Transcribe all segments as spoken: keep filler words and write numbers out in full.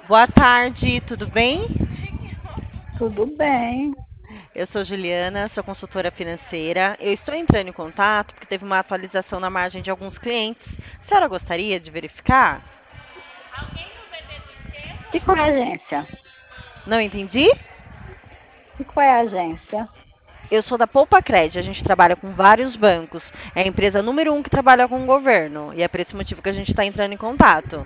Boa tarde, tudo bem? Tudo bem. Eu sou Juliana, sou consultora financeira. Eu estou entrando em contato porque teve uma atualização na margem de alguns clientes. A senhora gostaria de verificar? E qual é a agência? Não entendi? E qual é a agência? Eu sou da Poupa Cred, a gente trabalha com vários bancos. É a empresa número um que trabalha com o governo. E é por esse motivo que a gente está entrando em contato.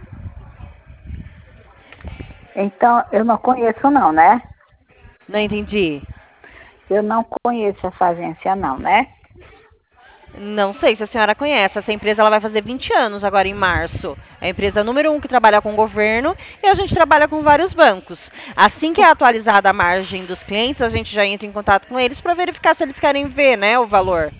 Então, eu não conheço não, né? Não entendi? Eu não conheço essa agência não, né? Não sei se a senhora conhece. Essa empresa ela vai fazer vinte anos agora em março. É a empresa número um que trabalha com o governo e a gente trabalha com vários bancos. Assim que é atualizada a margem dos clientes, a gente já entra em contato com eles para verificar se eles querem ver, né, o valor.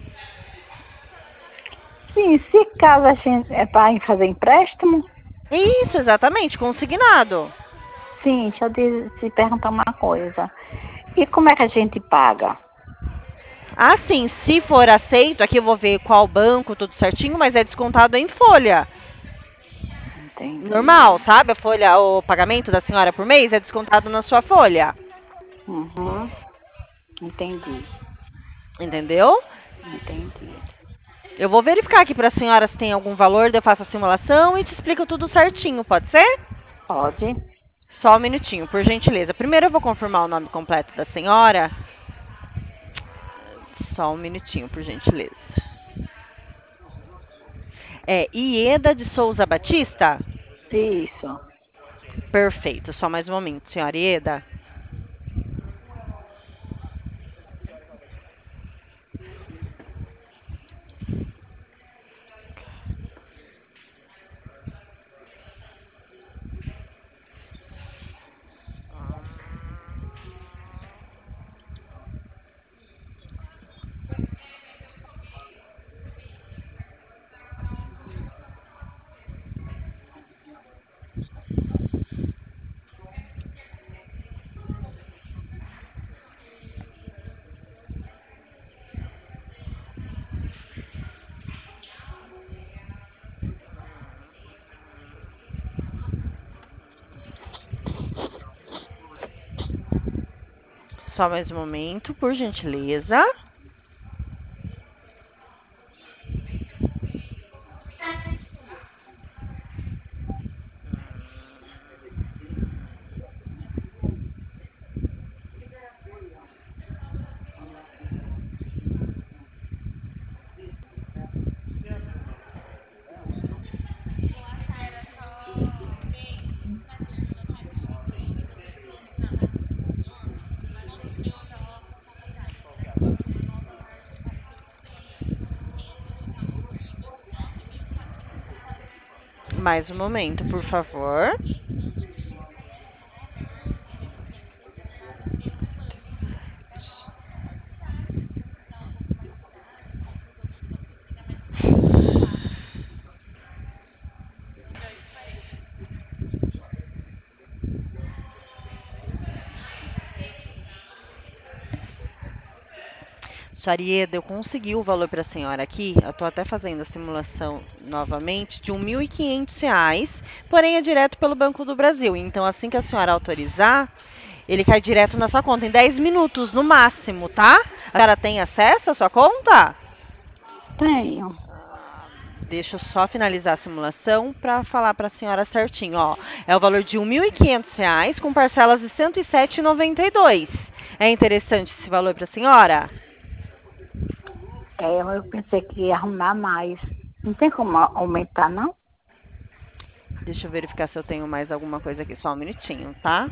Sim, se caso a gente é para fazer empréstimo, Isso, exatamente, consignado. sim, deixa eu te, te perguntar uma coisa. E como é que a gente paga? Assim, se for aceito, aqui eu vou ver qual banco, tudo certinho, mas é descontado em folha. Normal, Entendi. sabe? A folha, o pagamento da senhora por mês é descontado na sua folha. Uhum, entendi, Entendeu? entendi. Eu vou verificar aqui para a senhora se tem algum valor, daí eu faço a simulação e te explico tudo certinho, pode ser? Pode? Só um minutinho, por gentileza. Primeiro eu vou confirmar o nome completo da senhora. Só um minutinho, por gentileza. É Ieda de Souza Batista? Isso. Perfeito, só mais um momento, senhora Ieda. Só mais um momento, por gentileza. Mais um momento, por favor. Sarieda, eu consegui o valor para a senhora aqui. Eu estou até fazendo a simulação novamente de um mil e quinhentos reais, porém é direto pelo Banco do Brasil. Então, assim que a senhora autorizar, ele cai direto na sua conta em dez minutos no máximo, tá? A senhora tem acesso à sua conta? Tenho. Deixa eu só finalizar a simulação para falar para a senhora certinho, ó. É o valor de um mil e quinhentos reais com parcelas de cento e sete e noventa e dois. É interessante esse valor para a senhora? É, eu pensei que ia arrumar mais. Não tem como aumentar, não? Deixa eu verificar se eu tenho mais alguma coisa aqui. Só um minutinho, tá?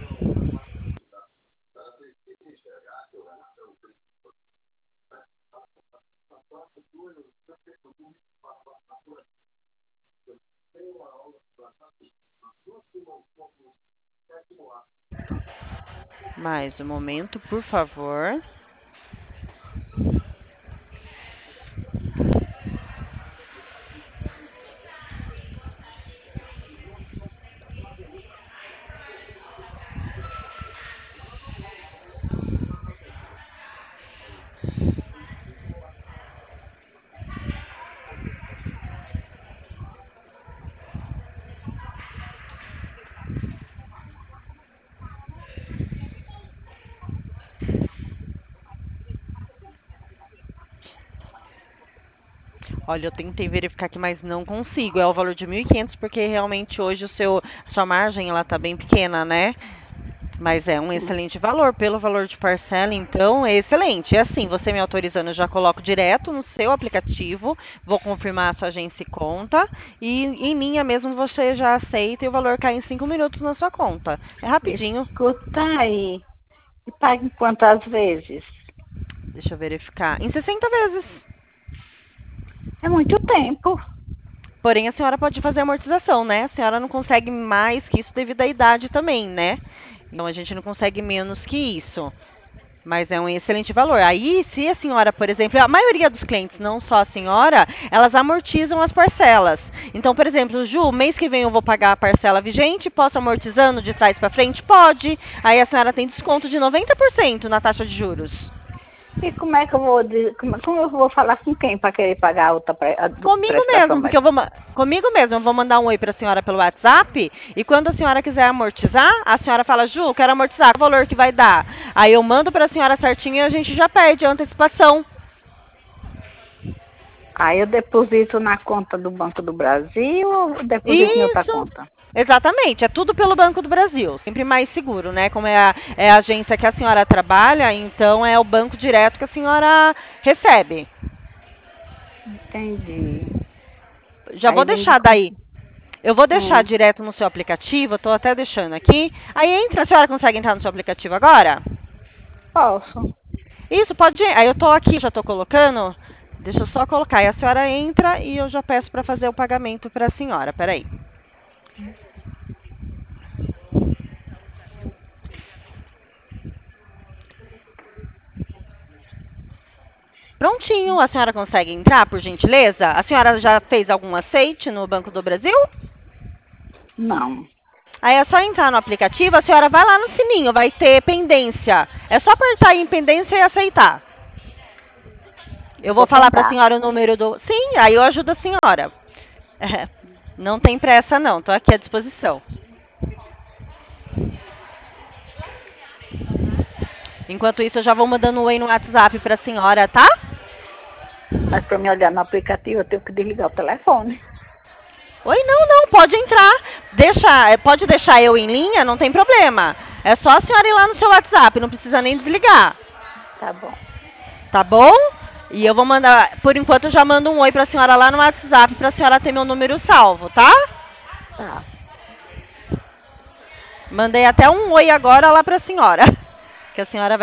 Mais um momento, por favor. Olha, eu tentei verificar aqui, mas não consigo. É o valor de mil e quinhentos porque realmente hoje o seu, a sua margem ela tá bem pequena, né? Mas é um Hum. excelente valor. Pelo valor de parcela, então, é excelente. É assim, você me autorizando, eu já coloco direto no seu aplicativo, vou confirmar a sua agência e conta, e em linha mesmo você já aceita e o valor cai em cinco minutos na sua conta. É rapidinho. Escuta aí. E paga em quantas vezes? Deixa eu verificar. Em sessenta vezes. É muito tempo. Porém, a senhora pode fazer amortização, né? A senhora não consegue mais que isso devido à idade também, né? Então a gente não consegue menos que isso. Mas é um excelente valor. Aí, se a senhora, por exemplo, a maioria dos clientes, não só a senhora, elas amortizam as parcelas. Então, por exemplo, Ju, mês que vem eu vou pagar a parcela vigente, posso amortizando de trás para frente? Pode. Aí a senhora tem desconto de noventa por cento na taxa de juros. E como é que eu vou, de- como, como eu vou falar com quem para querer pagar a outra pre- a do- Comigo prestação mesmo, mais? porque eu vou ma- comigo mesmo, eu vou mandar um oi para a senhora pelo WhatsApp e quando a senhora quiser amortizar, a senhora fala: "Ju, quero amortizar, qual o valor que vai dar?". Aí eu mando para a senhora certinho e a gente já pede a antecipação. Aí eu deposito na conta do Banco do Brasil ou deposito em outra Isso. conta? Exatamente, é tudo pelo Banco do Brasil, sempre mais seguro, né? Como é a, é a agência que a senhora trabalha, então é o banco direto que a senhora recebe. Entendi. Já Aí vou vem de deixar como? daí. Eu vou deixar Hum, direto no seu aplicativo, eu tô até deixando aqui. Aí entra, a senhora consegue entrar no seu aplicativo agora? posso. Isso, pode ir. Aí eu tô aqui, já tô colocando. Deixa eu só colocar. Aí a senhora entra e eu já peço para fazer o pagamento para a senhora. Peraí. Prontinho, a senhora consegue entrar, por gentileza? A senhora já fez algum aceite no Banco do Brasil? Não. Aí é só entrar no aplicativo, a senhora vai lá no sininho, vai ter pendência. É só apertar aí em pendência e aceitar. Eu vou Vou falar para a tentar. senhora o número do. Sim, aí eu ajudo a senhora. É, não tem pressa, não, tô aqui à disposição. Enquanto isso, eu já vou mandando um oi no WhatsApp para a senhora, tá? Mas para me olhar no aplicativo eu tenho que desligar o telefone. Oi, não, não, pode entrar. Deixa, pode deixar eu em linha, não tem problema. É só a senhora ir lá no seu WhatsApp, não precisa nem desligar. Tá bom. Tá bom? E eu vou mandar, por enquanto eu já mando um oi pra senhora lá no WhatsApp pra senhora ter meu número salvo, tá? Tá. Mandei até um oi agora lá pra senhora. Que a senhora vai